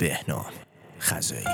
بهنام خزایی.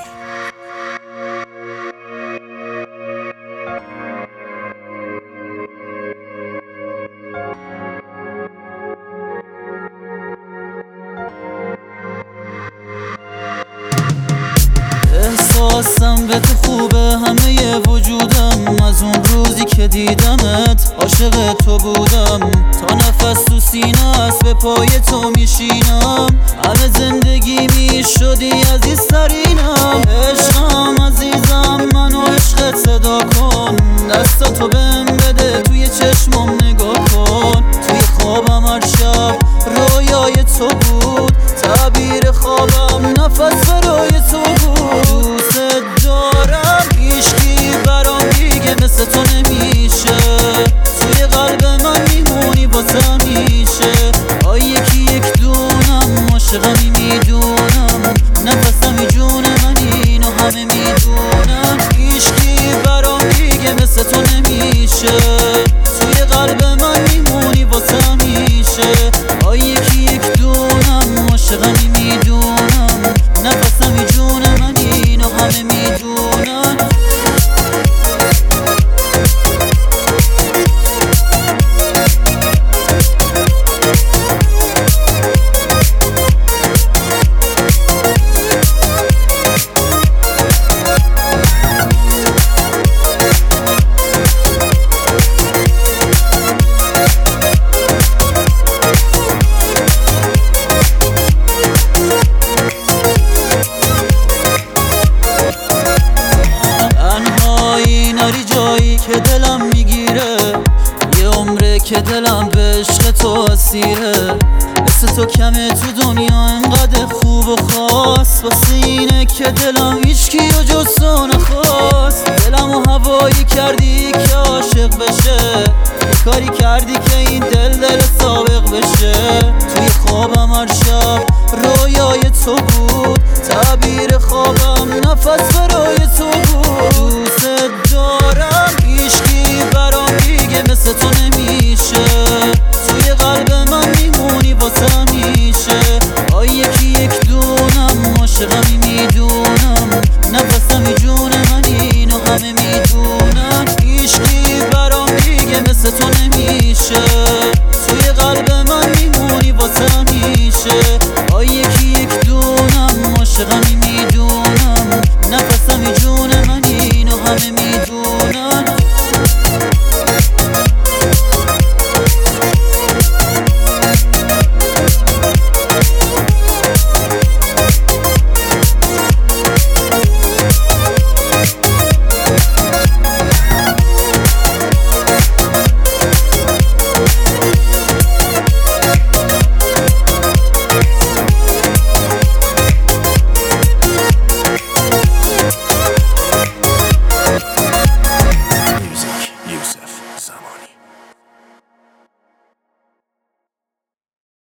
احساسم به تو خوبه همه وجودم، از اون روزی که دیدمت عاشق تو بودم. تا نفس تو سینه است به پای تو میشینم، همه زندگی میشدی عزیزترینم. عشقم عزیزم منو عشقت صدا کن، دستاتو بهم بده توی چشمم نگاه کن. توی خوابم هر شب رویای تو بود، تعبیر خوابم نفس برای تو بود. دوست دارم هیچکی برام دیگه مثل تو نمیشه، توی قلب من میمونی واسه همیشه. یکی یک دونم عاشقمی میدونم، نفسمی جون من اینو همه میدونن. هیچکی برام دیگه مثل تو نمیشه، توی قلب من میمونی واسه همیشه. یکی یک دونم عاشقمی میدونم، نفسمی جون من اینو همه میدونن. ناری جایی که دلم میگیره، یه عمره که دلم به عشق تو اسیره. مثل تو کمه تو دنیا انقدر خوب و خاص، واسه اینه که دلم هیچکی و جز تو نخواست. دلمو هوایی کردی که عاشق بشه، کاری کردی که این دل سابق بشه. توی خوابم هر شب رویای تو بود، تعبیر خوابم نفس